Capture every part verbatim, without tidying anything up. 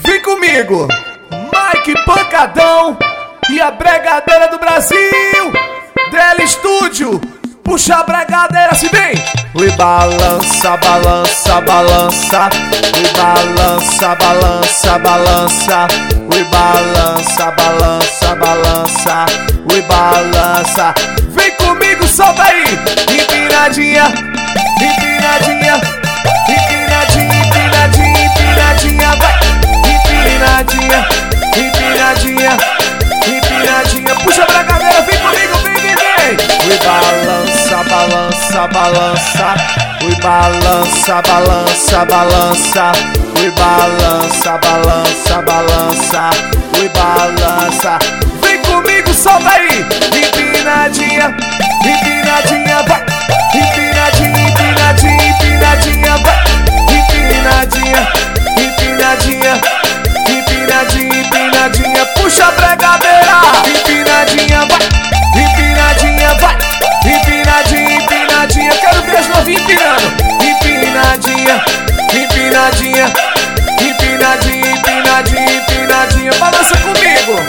Vem comigo, Mike Pancadão e a bregadeira do Brasil. D L Studio, puxa a bregadeira se vem. Ui, balança, balança, balança. Ui, balança, balança, balança. Ui, balança, balança, balança. Ui, balança. Vem comigo, solta aí. Empinadinha, empinadinha, empinadinha, empinadinha, empinadinha, vai. Empinadinha, empinadinha, empinadinha. Puxa a bregadeira, vem comigo, vem, vem, vem. Ui, balança, balança, balança. Ui, balança, balança, balança. Ui, balança, balança, balança. Ui, balança. Vem comigo, solta aí. Empinadinha, empinadinha, vai. Empinadinha, empinadinha, empinadinha, vai. Empinadinha, empinadinha, empinadinha, empinadinha. Puxa a bregadeira. Empinadinha, vai. Empinadinha, vai. Empinadinha, empinadinha. Quero ver as novinhas empinando. Empinadinha, empinadinha, empinadinha, empinadinha, empinadinha. Balança comigo.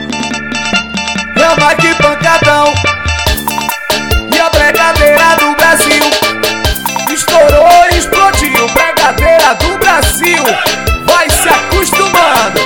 É o Mike Pancadão e a bregadeira do Brasil. Estourou e explodiu. Bregadeira do Brasil. Vai se acostumando.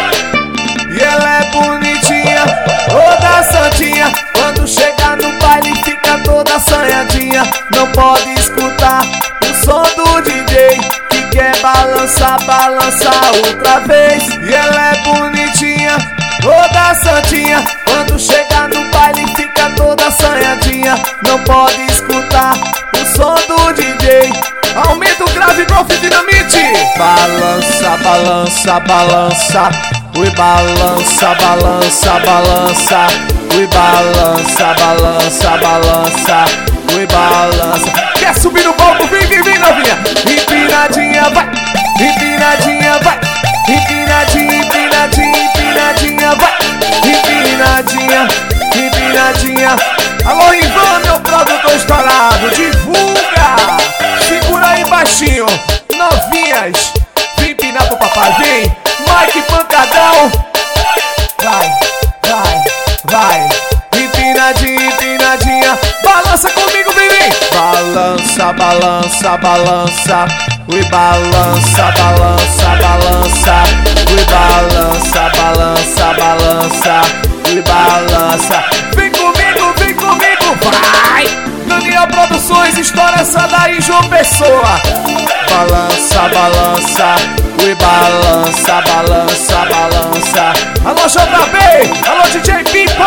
E ela é bonitinha, toda santinha. Quando chega no baile fica toda assanhadinha. Não pode escutar o som do D J que quer balançar, balançar outra vez. E ela é bonitinha, toda santinha. Quando chega no baile fica toda assanhadinha. Não pode escutar o som do D J. Aumenta o grave, golfe, dinamite. Balança, balança, balança. Ui, balança, balança, balança. Ui, balança, balança, balança. Ui, balança. Quer subir no palco? Vem, vem, vem, novinha. Empinadinha, vai. Empinadinha, vai. Empinadinha, empinadinha, empinadinha, vai. Empinadinha, empinadinha. Alô, Ivan, meu produtor estourado. Divulga. Segura aí baixinho. Novinhas, vem empinar pro papai, vem. Mike Pancadão. Vai, vai, vai. Empinadinha, empinadinha. Balança comigo, vem, vem. Balança, balança, balança. Ui, balança, balança, balança. Ui, balança, balança, balança. Ui, balança. Vem comigo, vem comigo, vai. Daniel Produções, estoura essa daí, João Pessoa. Balança, balança. Ui, balança, balança, balança. Alô, J B, alô, D J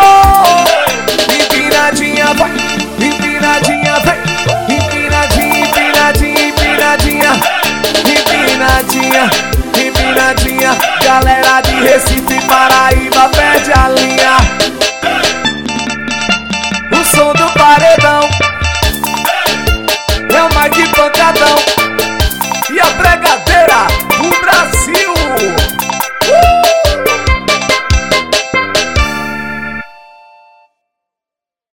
Pipo. Empinadinha, vai. Empinadinha, vem. Empinadinha, empinadinha, empinadinha. Empinadinha, empinadinha. Galera de Recife, Pará.